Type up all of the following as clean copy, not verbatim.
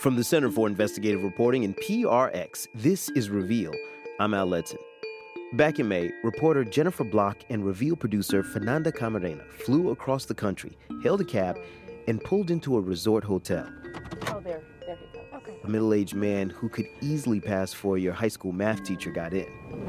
From the Center for Investigative Reporting and PRX, this is Reveal. I'm Al Letson. Back in May, reporter Jennifer Block and Reveal producer Fernanda Camarena flew across the country, hailed a cab, and pulled into a resort hotel. Oh, there he goes. Okay. A middle-aged man who could easily pass for your high school math teacher got in.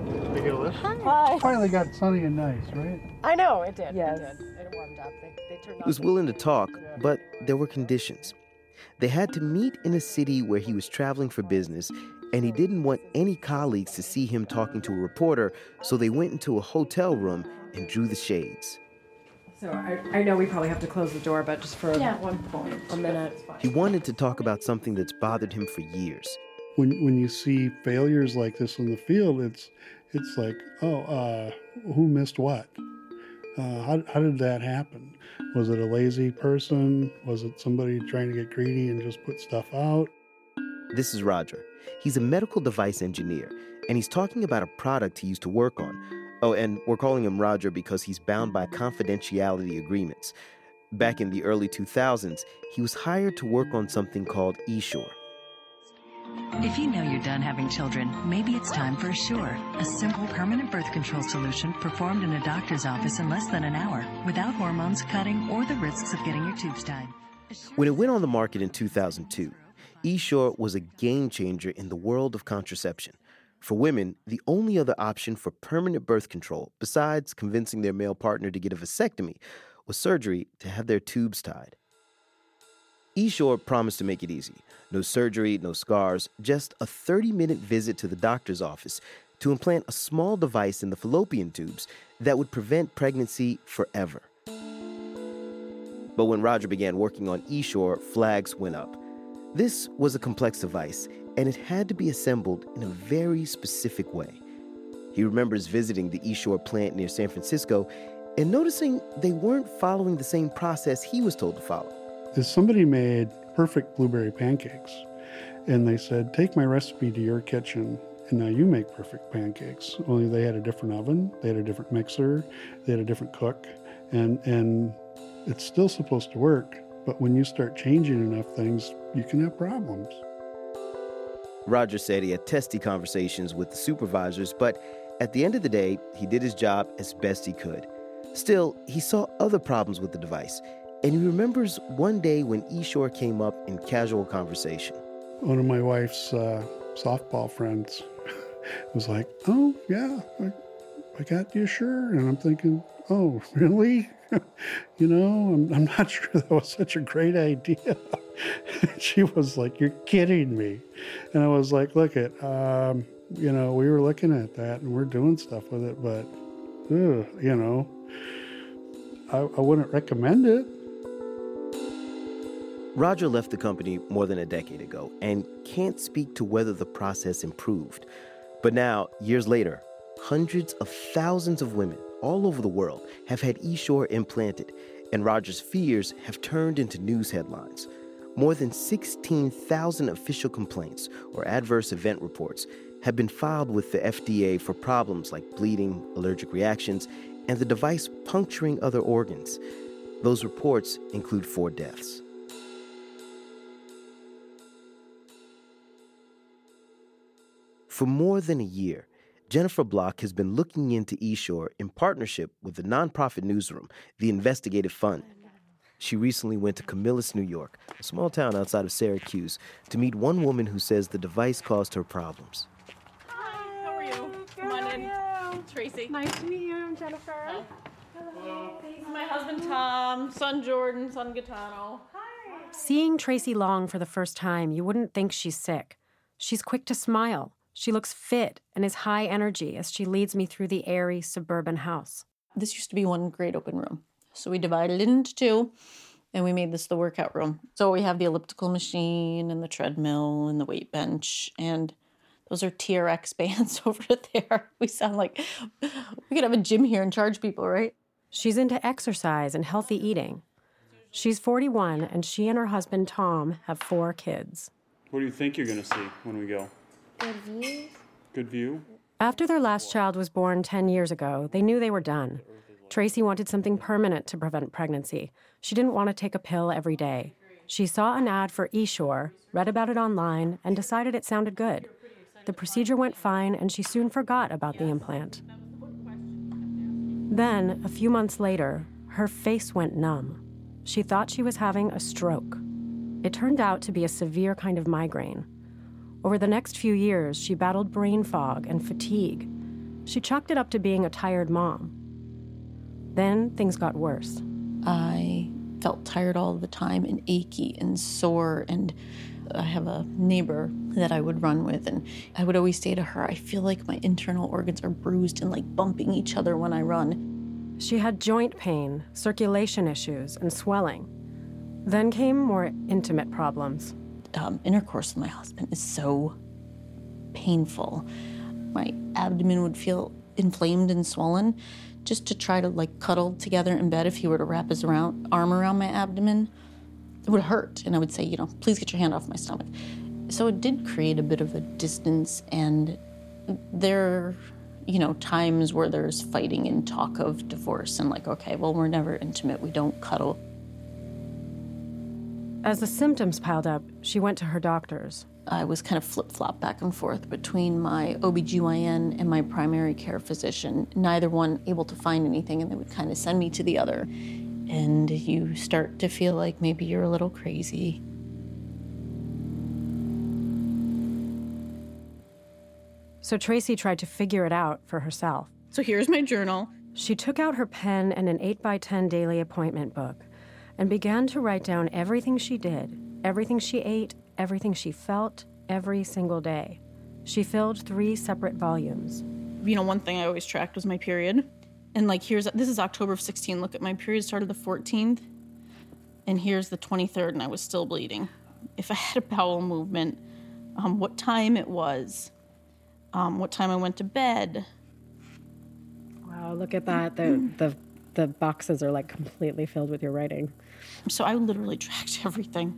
Hi. Finally got sunny and nice, right? I know, it did. Yes. It did. It warmed up. They turned He on was willing to talk, but there were conditions. They had to meet in a city where he was traveling for business, and he didn't want any colleagues to see him talking to a reporter, so they went into a hotel room and drew the shades. So I know we probably have to close the door, but just for a minute. He wanted to talk about something that's bothered him for years. When you see failures like this in the field, it's like, who missed what? How did that happen? Was it a lazy person? Was it somebody trying to get greedy and just put stuff out? This is Roger. He's a medical device engineer, and he's talking about a product he used to work on. Oh, and we're calling him Roger because he's bound by confidentiality agreements. Back in the early 2000s, he was hired to work on something called eSure. If you know you're done having children, maybe it's time for Assure, a simple permanent birth control solution performed in a doctor's office in less than an hour, without hormones, cutting, or the risks of getting your tubes tied. When it went on the market in 2002, eSure was a game changer in the world of contraception. For women, the only other option for permanent birth control, besides convincing their male partner to get a vasectomy, was surgery to have their tubes tied. eSure promised to make it easy. No surgery, no scars, just a 30-minute visit to the doctor's office to implant a small device in the fallopian tubes that would prevent pregnancy forever. But when Roger began working on eSure, flags went up. This was a complex device, and it had to be assembled in a very specific way. He remembers visiting the eSure plant near San Francisco and noticing they weren't following the same process he was told to follow. Somebody made perfect blueberry pancakes, and they said, take my recipe to your kitchen, and now you make perfect pancakes. Only they had a different oven, they had a different mixer, they had a different cook, and it's still supposed to work, but when you start changing enough things, you can have problems. Roger said he had testy conversations with the supervisors, but at the end of the day, he did his job as best he could. Still, he saw other problems with the device, and he remembers one day when eSure came up in casual conversation. One of my wife's softball friends was like, oh, yeah, I got you sure. And I'm thinking, oh, really? I'm not sure that was such a great idea. She was like, you're kidding me. And I was like, look, we were looking at that and we're doing stuff with it, but, I wouldn't recommend it. Roger left the company more than a decade ago and can't speak to whether the process improved. But now, years later, hundreds of thousands of women all over the world have had eSure implanted, and Roger's fears have turned into news headlines. More than 16,000 official complaints or adverse event reports have been filed with the FDA for problems like bleeding, allergic reactions, and the device puncturing other organs. Those reports include 4 deaths. For more than a year, Jennifer Block has been looking into eSure in partnership with the nonprofit newsroom, the Investigative Fund. She recently went to Camillus, New York, a small town outside of Syracuse, to meet one woman who says the device caused her problems. Hi, how are you? Come on in. Tracy. Nice to meet you, I'm Jennifer. Hello. This is my husband Tom, son Jordan, son Gaetano. Hi. Seeing Tracy Long for the first time, you wouldn't think she's sick. She's quick to smile. She looks fit and is high energy as she leads me through the airy suburban house. This used to be one great open room. So we divided it into 2, and we made this the workout room. So we have the elliptical machine and the treadmill and the weight bench, and those are TRX bands over there. We sound like we could have a gym here and charge people, right? She's into exercise and healthy eating. She's 41, and she and her husband, Tom, have 4 kids. What do you think you're going to see when we go? Good views. Good view? After their last child was born 10 years ago, they knew they were done. Tracy wanted something permanent to prevent pregnancy. She didn't want to take a pill every day. She saw an ad for Essure, read about it online, and decided it sounded good. The procedure went fine, and she soon forgot about the implant. Then, a few months later, her face went numb. She thought she was having a stroke. It turned out to be a severe kind of migraine. Over the next few years, she battled brain fog and fatigue. She chalked it up to being a tired mom. Then things got worse. I felt tired all the time and achy and sore, and I have a neighbor that I would run with, and I would always say to her, I feel like my internal organs are bruised and like bumping each other when I run. She had joint pain, circulation issues, and swelling. Then came more intimate problems. Intercourse with my husband is so painful. My abdomen would feel inflamed and swollen. Just to try to like cuddle together in bed, if he were to wrap his arm around my abdomen, it would hurt. And I would say, please get your hand off my stomach. So it did create a bit of a distance, and there times where there's fighting and talk of divorce and like, okay, well, we're never intimate, we don't cuddle. As the symptoms piled up, she went to her doctors. I was kind of flip-flop back and forth between my OBGYN and my primary care physician, neither one able to find anything, and they would kind of send me to the other. And you start to feel like maybe you're a little crazy. So Tracy tried to figure it out for herself. So here's my journal. She took out her pen and an 8x10 daily appointment book and began to write down everything she did, everything she ate, everything she felt, every single day. She filled 3 separate volumes. One thing I always tracked was my period. And like, this is October of 16. Look, at my period started the 14th. And here's the 23rd, and I was still bleeding. If I had a bowel movement, what time it was, what time I went to bed. Wow, look at that. The boxes are like completely filled with your writing. So I literally tracked everything.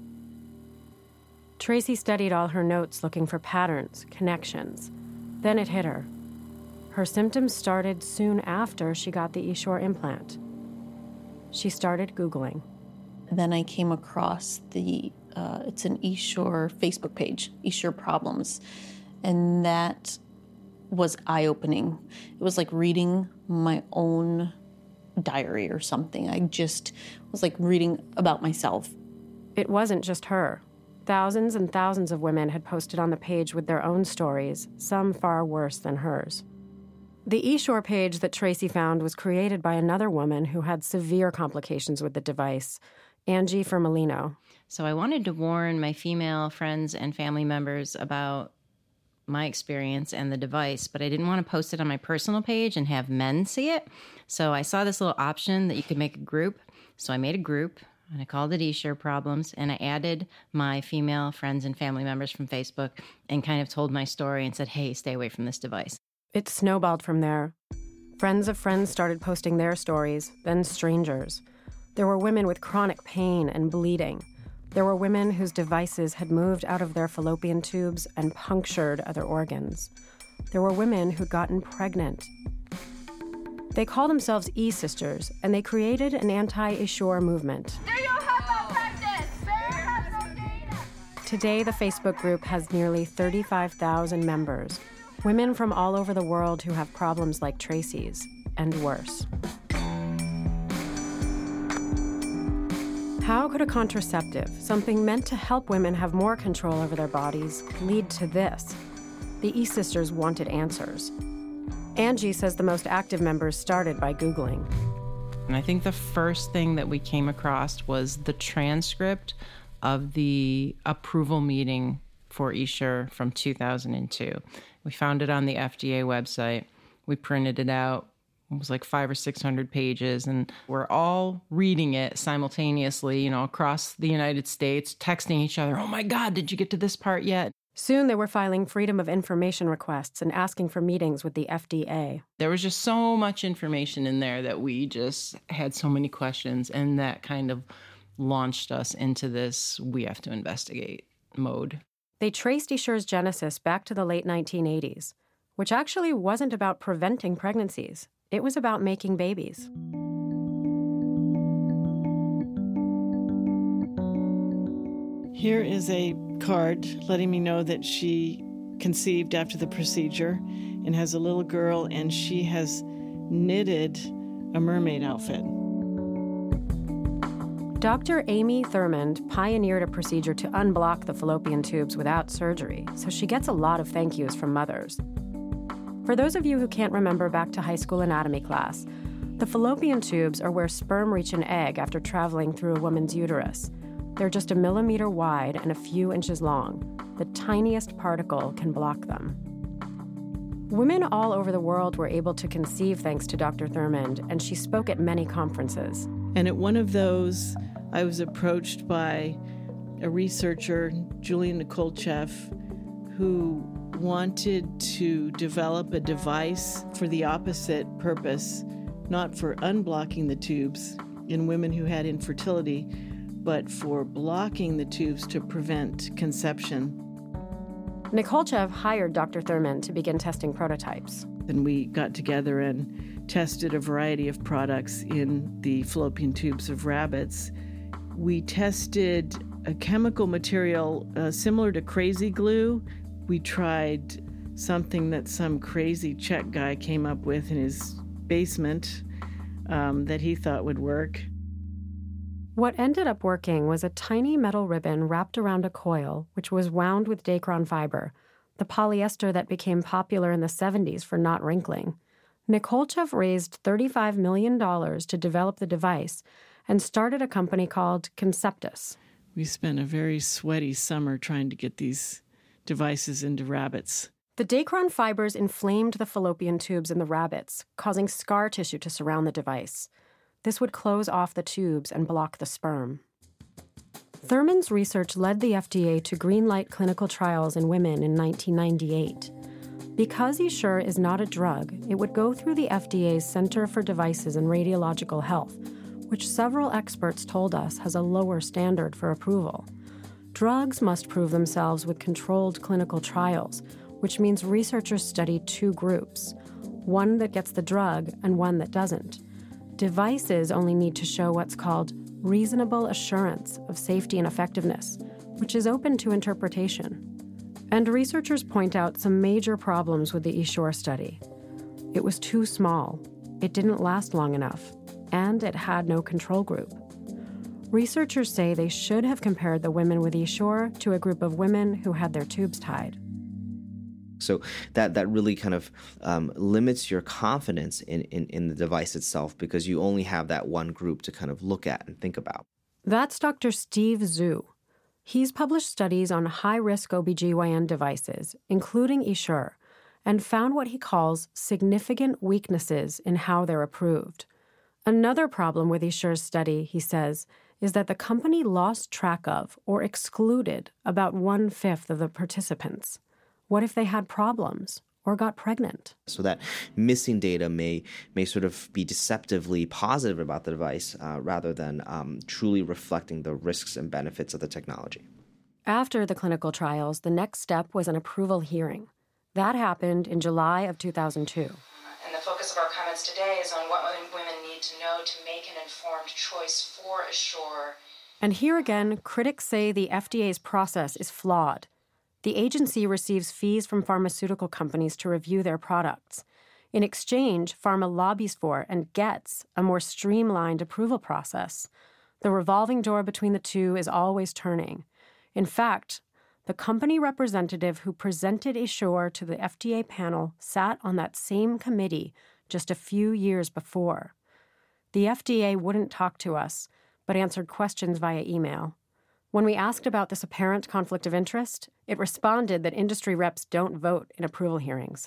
Tracy studied all her notes looking for patterns, connections. Then it hit her. Her symptoms started soon after she got the Essure implant. She started Googling. Then I came across it's an Essure Facebook page, Essure Problems. And that was eye-opening. It was like reading my own diary or something. I just was like reading about myself. It wasn't just her. Thousands and thousands of women had posted on the page with their own stories, some far worse than hers. The Essure page that Tracy found was created by another woman who had severe complications with the device, Angie Firmalino. So I wanted to warn my female friends and family members about my experience and the device, but I didn't want to post it on my personal page and have men see it. So I saw this little option that you could make a group. So I made a group, and I called it Essure Problems, and I added my female friends and family members from Facebook and kind of told my story and said, hey, stay away from this device. It snowballed from there. Friends of friends started posting their stories, then strangers. There were women with chronic pain and bleeding. There were women whose devices had moved out of their fallopian tubes and punctured other organs. There were women who'd gotten pregnant. They call themselves E-Sisters, and they created an anti-Essure movement. Do you have malpractice? There has no data. Today, the Facebook group has nearly 35,000 members, women from all over the world who have problems like Tracy's, and worse. How could a contraceptive, something meant to help women have more control over their bodies, lead to this? The E-Sisters wanted answers. Angie says the most active members started by Googling. And I think the first thing that we came across was the transcript of the approval meeting for Essure from 2002. We found it on the FDA website. We printed it out. It was like 500 or 600 pages, and we're all reading it simultaneously, across the United States, texting each other, oh my God, did you get to this part yet? Soon they were filing Freedom of Information requests and asking for meetings with the FDA. There was just so much information in there that we just had so many questions, and that kind of launched us into this we have to investigate mode. They traced Essure's genesis back to the late 1980s, which actually wasn't about preventing pregnancies. It was about making babies. Here is a card letting me know that she conceived after the procedure and has a little girl, and she has knitted a mermaid outfit. Dr. Amy Thurmond pioneered a procedure to unblock the fallopian tubes without surgery, so she gets a lot of thank yous from mothers. For those of you who can't remember back to high school anatomy class, the fallopian tubes are where sperm reach an egg after traveling through a woman's uterus. They're just 1 millimeter wide and a few inches long. The tiniest particle can block them. Women all over the world were able to conceive thanks to Dr. Thurmond, and she spoke at many conferences. And at one of those, I was approached by a researcher, Julian Nikolchev, who wanted to develop a device for the opposite purpose, not for unblocking the tubes in women who had infertility, but for blocking the tubes to prevent conception. Nikolchev hired Dr. Thurmond to begin testing prototypes. And we got together and tested a variety of products in the fallopian tubes of rabbits. We tested a chemical material similar to crazy glue. We tried something that some crazy Czech guy came up with in his basement that he thought would work. What ended up working was a tiny metal ribbon wrapped around a coil, which was wound with Dacron fiber, the polyester that became popular in the 70s for not wrinkling. Nikolchev raised $35 million to develop the device and started a company called Conceptus. We spent a very sweaty summer trying to get these devices into rabbits. The Dacron fibers inflamed the fallopian tubes in the rabbits, causing scar tissue to surround the device. This would close off the tubes and block the sperm. Thurmond's research led the FDA to greenlight clinical trials in women in 1998. Because Essure is not a drug, it would go through the FDA's Center for Devices and Radiological Health, which several experts told us has a lower standard for approval. Drugs must prove themselves with controlled clinical trials, which means researchers study two groups, one that gets the drug and one that doesn't. Devices only need to show what's called reasonable assurance of safety and effectiveness, which is open to interpretation. And researchers point out some major problems with the Essure study. It was too small, it didn't last long enough, and it had no control group. Researchers say they should have compared the women with Essure to a group of women who had their tubes tied. So that really kind of limits your confidence in the device itself because you only have that one group to kind of look at and think about. That's Dr. Steve Zhu. He's published studies on high-risk OBGYN devices, including Essure, and found what he calls significant weaknesses in how they're approved. Another problem with Essure's study, he says, is that the company lost track of or excluded about 1/5 of the participants. What if they had problems or got pregnant? So that missing data may sort of be deceptively positive about the device rather than truly reflecting the risks and benefits of the technology. After the clinical trials, the next step was an approval hearing. That happened in July of 2002. And the focus of our comments today is on what women need to know to make an informed choice for Essure. And here again, critics say the FDA's process is flawed. The agency receives fees from pharmaceutical companies to review their products. In exchange, pharma lobbies for and gets a more streamlined approval process. The revolving door between the two is always turning. In fact, the company representative who presented Essure to the FDA panel sat on that same committee just a few years before. The FDA wouldn't talk to us, but answered questions via email. When we asked about this apparent conflict of interest, it responded that industry reps don't vote in approval hearings.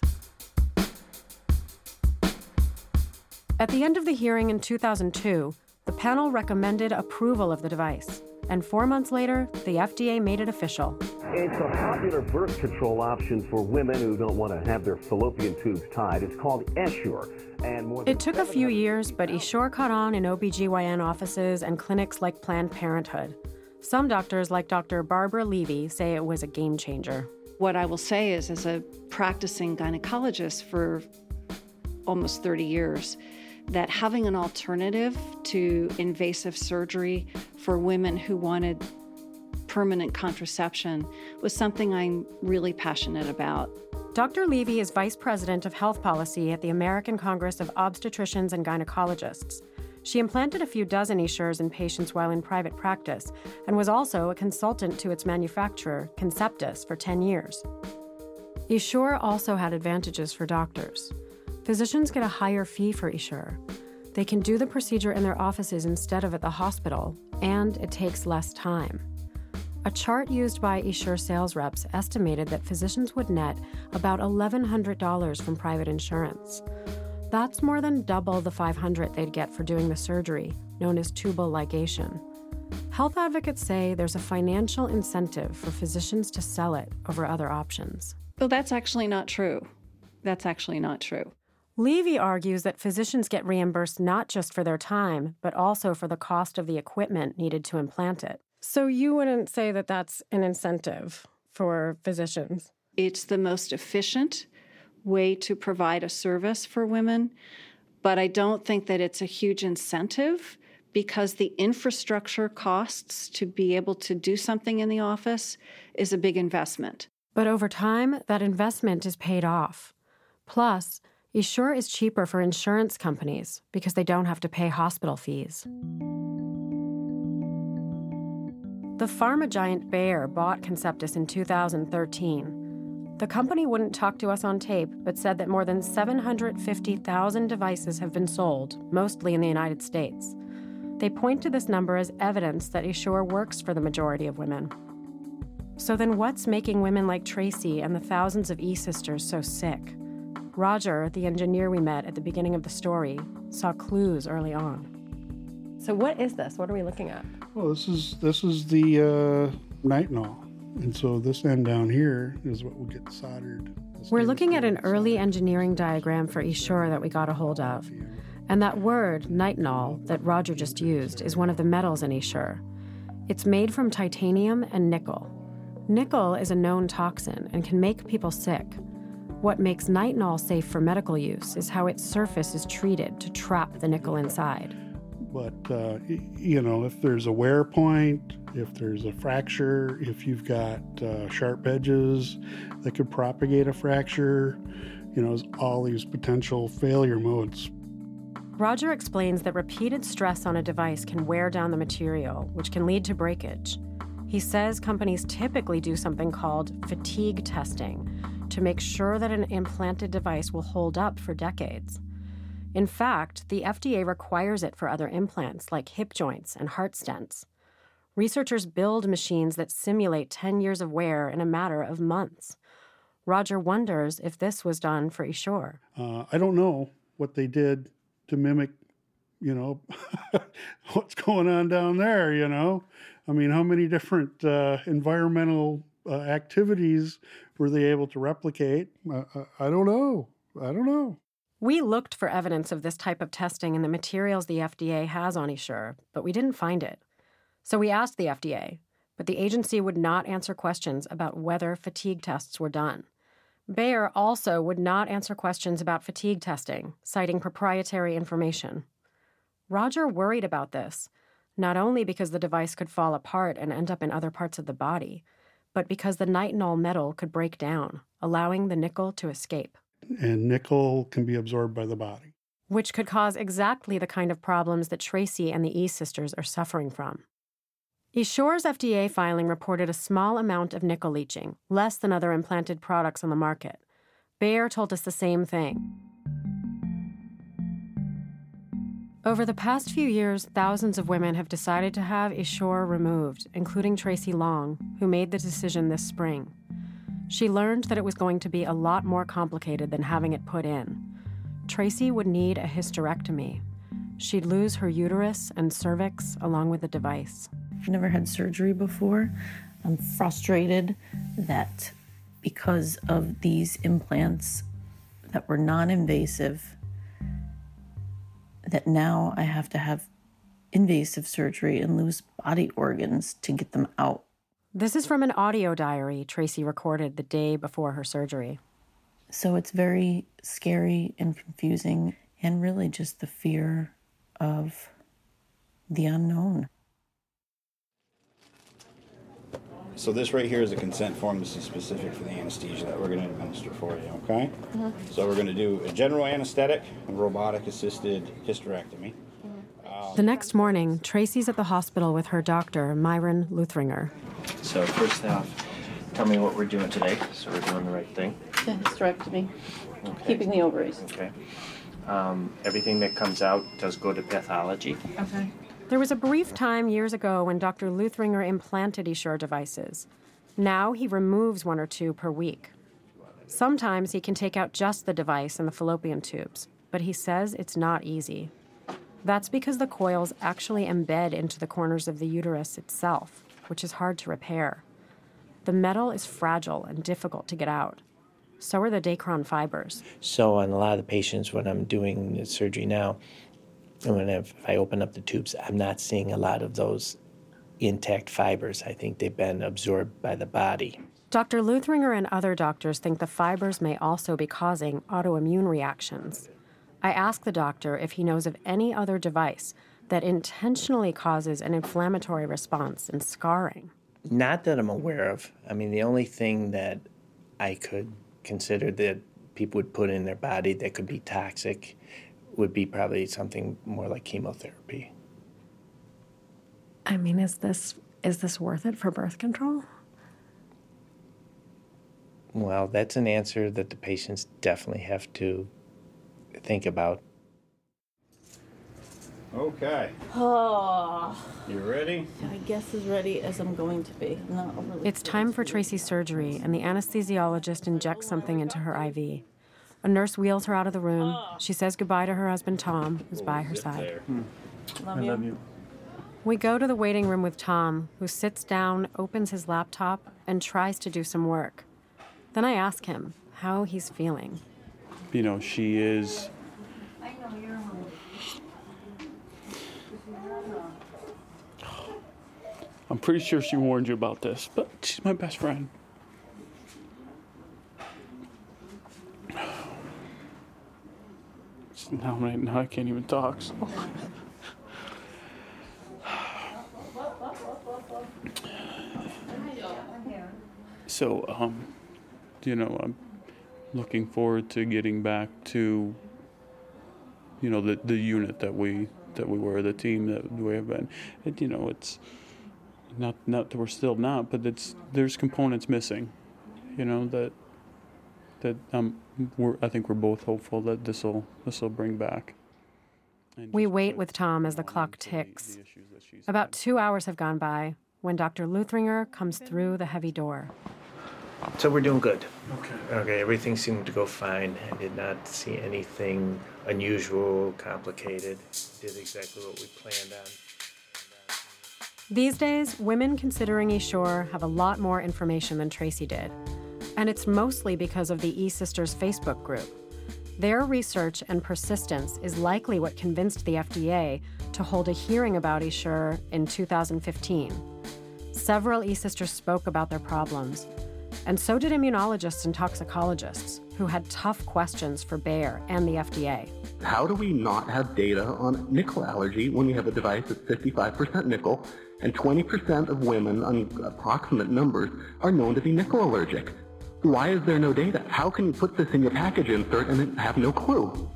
At the end of the hearing in 2002, the panel recommended approval of the device. And 4 months later, the FDA made it official. It's a popular birth control option for women who don't want to have their fallopian tubes tied. It's called Essure. It took a few years, but Essure caught on in OBGYN offices and clinics like Planned Parenthood. Some doctors, like Dr. Barbara Levy, say it was a game changer. What I will say is, as a practicing gynecologist for almost 30 years, that having an alternative to invasive surgery for women who wanted permanent contraception was something I'm really passionate about. Dr. Levy is Vice President of Health Policy at the American Congress of Obstetricians and Gynecologists. She implanted a few dozen Essures in patients while in private practice and was also a consultant to its manufacturer, Conceptus, for 10 years. Essure also had advantages for doctors. Physicians get a higher fee for Essure. They can do the procedure in their offices instead of at the hospital, and it takes less time. A chart used by Essure sales reps estimated that physicians would net about $1,100 from private insurance. That's more than double the $500 they'd get for doing the surgery, known as tubal ligation. Health advocates say there's a financial incentive for physicians to sell it over other options. Well, that's actually not true. That's actually not true. Levy argues that physicians get reimbursed not just for their time, but also for the cost of the equipment needed to implant it. So you wouldn't say that that's an incentive for physicians? It's the most efficient way to provide a service for women, but I don't think that it's a huge incentive because the infrastructure costs to be able to do something in the office is a big investment. But over time, that investment is paid off. Plus, Essure is cheaper for insurance companies because they don't have to pay hospital fees. The pharma giant Bayer bought Conceptus in 2013. The company wouldn't talk to us on tape, but said that more than 750,000 devices have been sold, mostly in the United States. They point to this number as evidence that Essure works for the majority of women. So then what's making women like Tracy and the thousands of E-sisters so sick? Roger, the engineer we met at the beginning of the story, saw clues early on. So what is this? What are we looking at? Well, this is the nitinol. And so this end down here is what will get soldered. We're looking at an early engineering diagram for Essure that we got a hold of. And that word, nitinol, that Roger just used, is one of the metals in Essure. It's made from titanium and nickel. Nickel is a known toxin and can make people sick. What makes nitinol safe for medical use is how its surface is treated to trap the nickel inside. But, if there's a wear point, if there's a fracture, if you've got sharp edges that could propagate a fracture, there's all these potential failure modes. Roger explains that repeated stress on a device can wear down the material, which can lead to breakage. He says companies typically do something called fatigue testing to make sure that an implanted device will hold up for decades. In fact, the FDA requires it for other implants like hip joints and heart stents. Researchers build machines that simulate 10 years of wear in a matter of months. Roger wonders if this was done for Essure. I don't know what they did to mimic, what's going on down there, I mean, how many different environmental activities were they able to replicate? I don't know. We looked for evidence of this type of testing in the materials the FDA has on Essure, but we didn't find it. So we asked the FDA, but the agency would not answer questions about whether fatigue tests were done. Bayer also would not answer questions about fatigue testing, citing proprietary information. Roger worried about this, not only because the device could fall apart and end up in other parts of the body, but because the nitinol metal could break down, allowing the nickel to escape. And nickel can be absorbed by the body. Which could cause exactly the kind of problems that Tracy and the E-sisters are suffering from. Essure's FDA filing reported a small amount of nickel leaching, less than other implanted products on the market. Bayer told us the same thing. Over the past few years, thousands of women have decided to have Essure removed, including Tracy Long, who made the decision this spring. She learned that it was going to be a lot more complicated than having it put in. Tracy would need a hysterectomy. She'd lose her uterus and cervix along with the device. I've never had surgery before. I'm frustrated that because of these implants that were non-invasive, that now I have to have invasive surgery and lose body organs to get them out. This is from an audio diary Tracy recorded the day before her surgery. So it's very scary and confusing, and really just the fear of the unknown. So this right here is a consent form. This is specific for the anesthesia that we're going to administer for you, okay? Mm-hmm. So we're going to do a general anesthetic and robotic-assisted hysterectomy. The next morning, Tracy's at the hospital with her doctor, Myron Luthringer. So first off, tell me what we're doing today, so we're doing the right thing. The hysterectomy. Okay. Keeping the ovaries. Okay. Everything that comes out does go to pathology. Okay. There was a brief time years ago when Dr. Luthringer implanted Essure devices. Now he removes 1 or 2 per week. Sometimes he can take out just the device and the fallopian tubes, but he says it's not easy. That's because the coils actually embed into the corners of the uterus itself, which is hard to repair. The metal is fragile and difficult to get out. So are the Dacron fibers. So on a lot of the patients, when I'm doing the surgery now, and if I open up the tubes, I'm not seeing a lot of those intact fibers. I think they've been absorbed by the body. Dr. Luthringer and other doctors think the fibers may also be causing autoimmune reactions. I ask the doctor if he knows of any other device that intentionally causes an inflammatory response and scarring. Not that I'm aware of. I mean, the only thing that I could consider that people would put in their body that could be toxic would be probably something more like chemotherapy. I mean, is this worth it for birth control? Well, that's an answer that the patients definitely have to think about. Okay. Oh. You ready? I guess as ready as I'm going to be. Not overly. It's time for Tracy's surgery, and the anesthesiologist injects something into her IV. A nurse wheels her out of the room. She says goodbye to her husband, Tom, who's by her side. Love you. We go to the waiting room with Tom, who sits down, opens his laptop, and tries to do some work. Then I ask him how he's feeling. You know, she is... I'm pretty sure she warned you about this, but she's my best friend. Now I can't even talk. So, you know, I'm looking forward to getting back to, you know, the unit that we were, the team that we have been. You know, it's not that we're still not, but there's components missing. You know that I think we're both hopeful that this will bring back. We wait with Tom as the clock ticks. About 2 hours have gone by when Dr. Luthringer comes through the heavy door. So we're doing good. Okay, everything seemed to go fine. I did not see anything unusual, complicated. Did exactly what we planned on. These days, women considering Essure have a lot more information than Tracy did. And it's mostly because of the eSisters Facebook group. Their research and persistence is likely what convinced the FDA to hold a hearing about Essure in 2015. Several eSisters spoke about their problems, and so did immunologists and toxicologists who had tough questions for Bayer and the FDA. How do we not have data on nickel allergy when we have a device that's 55% nickel and 20% of women, on approximate numbers, are known to be nickel allergic? Why is there no data? How can you put this in your package insert and then have no clue?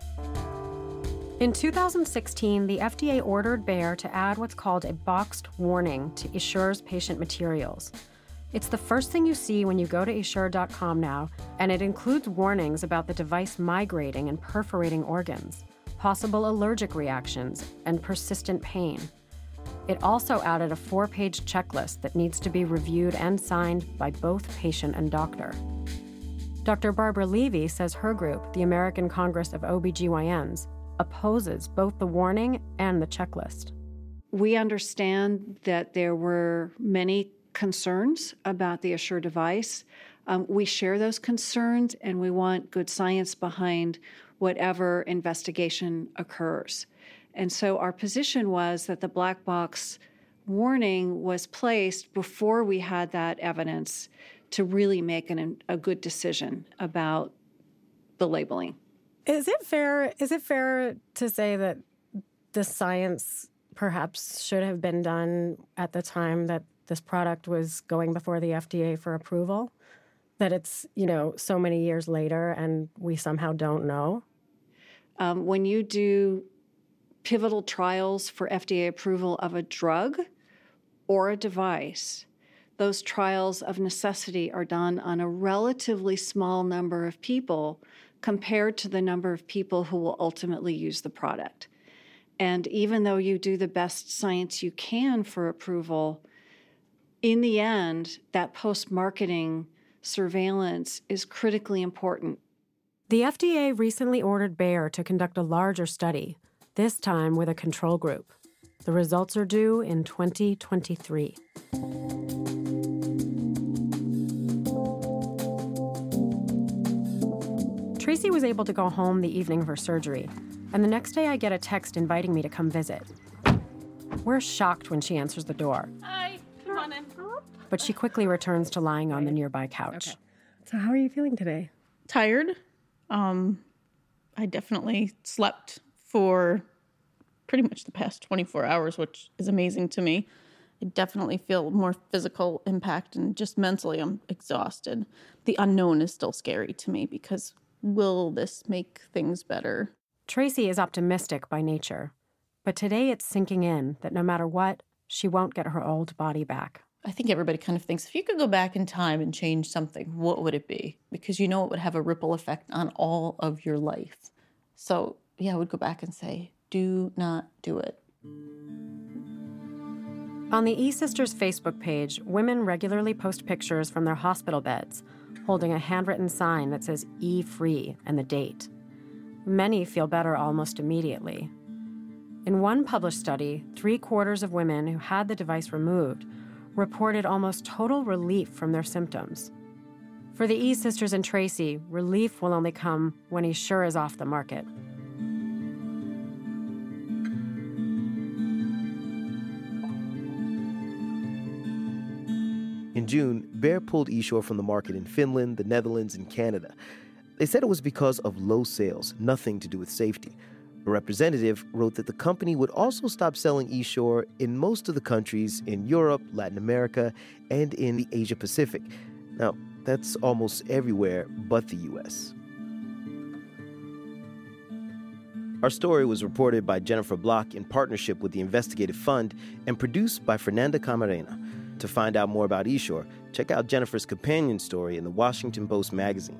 In 2016, the FDA ordered Bayer to add what's called a boxed warning to Essure's patient materials. It's the first thing you see when you go to Essure.com now, and it includes warnings about the device migrating and perforating organs, possible allergic reactions, and persistent pain. It also added a 4-page checklist that needs to be reviewed and signed by both patient and doctor. Dr. Barbara Levy says her group, the American Congress of OBGYNs, opposes both the warning and the checklist. We understand that there were many concerns about the Essure device. We share those concerns, and we want good science behind whatever investigation occurs. And so our position was that the black box warning was placed before we had that evidence to really make a good decision about the labeling. Is it fair to say that the science perhaps should have been done at the time that this product was going before the FDA for approval, that it's, so many years later and we somehow don't know? When you do pivotal trials for FDA approval of a drug or a device, those trials of necessity are done on a relatively small number of people compared to the number of people who will ultimately use the product. And even though you do the best science you can for approval, in the end, that post-marketing surveillance is critically important. The FDA recently ordered Bayer to conduct a larger study, this time with a control group. The results are due in 2023. Tracy was able to go home the evening of her surgery, and the next day I get a text inviting me to come visit. We're shocked when she answers the door. Hi, come on in. But she quickly returns to lying on the nearby couch. Okay. So how are you feeling today? Tired. I definitely slept for pretty much the past 24 hours, which is amazing to me. I definitely feel more physical impact, and just mentally I'm exhausted. The unknown is still scary to me because will this make things better? Tracy is optimistic by nature, but today it's sinking in that no matter what, she won't get her old body back. I think everybody kind of thinks, if you could go back in time and change something, what would it be? Because it would have a ripple effect on all of your life. So, I would go back and say, do not do it. On the E-Sisters Facebook page, women regularly post pictures from their hospital beds, holding a handwritten sign that says E-Free and the date. Many feel better almost immediately. In one published study, 3/4 of women who had the device removed reported almost total relief from their symptoms. For the E-Sisters and Tracy, relief will only come when Essure is off the market. In June, Bayer pulled Essure from the market in Finland, the Netherlands, and Canada. They said it was because of low sales, nothing to do with safety. A representative wrote that the company would also stop selling Essure in most of the countries in Europe, Latin America, and in the Asia Pacific. Now, that's almost everywhere but the U.S. Our story was reported by Jennifer Block in partnership with the Investigative Fund and produced by Fernanda Camarena. To find out more about Essure, check out Jennifer's companion story in the Washington Post magazine.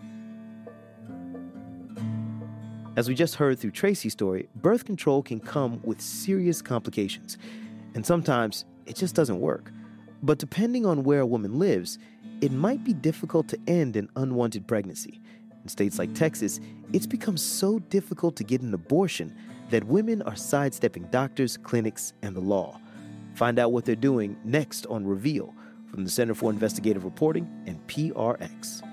As we just heard through Tracy's story, birth control can come with serious complications, and sometimes it just doesn't work. But depending on where a woman lives, it might be difficult to end an unwanted pregnancy. In states like Texas, it's become so difficult to get an abortion that women are sidestepping doctors, clinics, and the law. Find out what they're doing next on Reveal from the Center for Investigative Reporting and PRX.